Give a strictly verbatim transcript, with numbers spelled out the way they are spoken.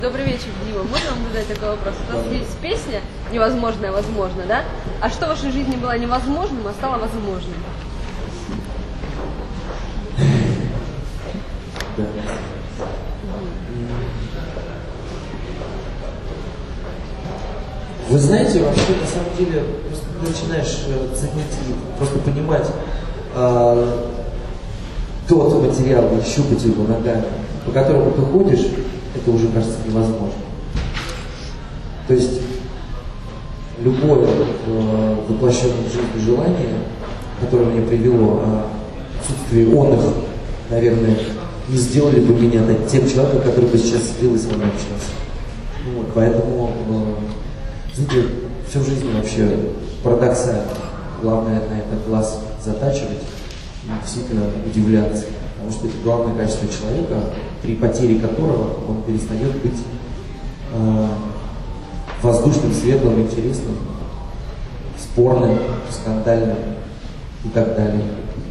Добрый вечер, Дима. Можно вам задать такой вопрос? У нас есть песня «Невозможное возможно», да? А что в вашей жизни было невозможным, а стало возможным? Да. Вы знаете, вообще на самом деле просто начинаешь ценить и просто понимать э, тот материал, щупать его ногами, по которому ты ходишь, это уже кажется невозможно. То есть любое э, воплощенное в жизни желание, которое меня привело, а отсутствие он их, наверное, не сделали бы меня над тем человеком, который бы сейчас сидел и с вами общался. Вот, поэтому, э, знаете, всю жизнь вообще парадоксально. Главное на это глаз затачивать и действительно удивляться. Потому что это главное качество человека, при потере которого он перестает быть э, воздушным, светлым, интересным, спорным, скандальным и так далее.